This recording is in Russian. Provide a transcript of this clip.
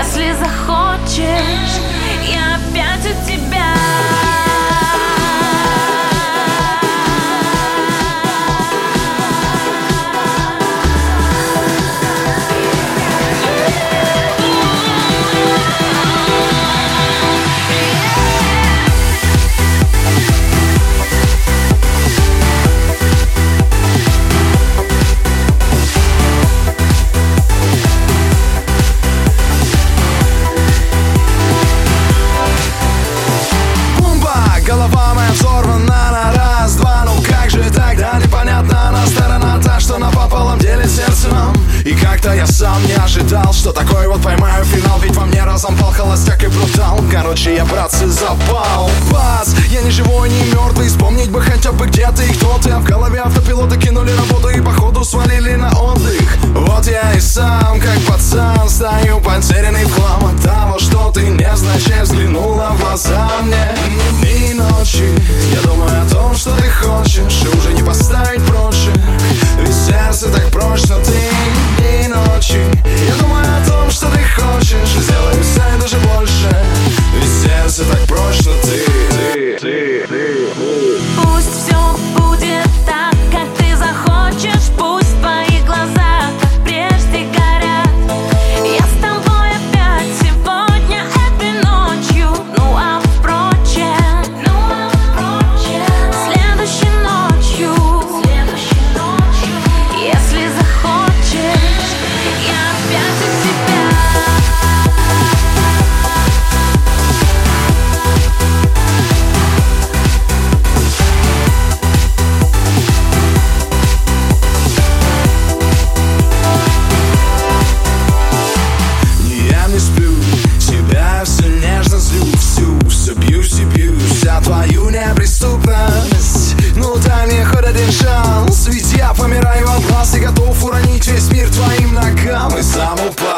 Если захочешь, я опять у тебя. Голова моя взорвана на раз-два. Ну как же тогда непонятно, на сторона та, что напополам делит сердце нам. И как-то я сам не ожидал, что такой вот поймаю финал. Ведь во мне разом пал холостяк и брутал. Короче, я, братцы, запал. Бац, я не живой, не мертвый. Вспомнить бы хотя бы где ты и кто ты. А в голове автопилоты кинули работу и походу свалили на отдых. Вот я и сам, как пацан, стою потерянный в хлам от того, что ты невзначай взглянула в глаза мне. И ночи я думаю о том, что ты хочешь, и уже не поставить проще, ведь сердце так прочно ты. И ночи я думаю о том, что ты хочешь, и сделаем все даже больше, ведь сердце так прочно ты. Пусть все будет так, как ты захочешь. Пусть твои глаза, как прежде, горят. Я с тобой опять сегодня, этой ночью. Ну а впрочем, следующей ночью. Если захочешь, я опять у тебя. Я не сплю, тебя все нежно злю. Все бьюсь и бьюсь за твою неприступность. Ну дай мне хоть один шанс, ведь я помираю от глаз и готов уронить весь мир твоим ногам и сам упасть.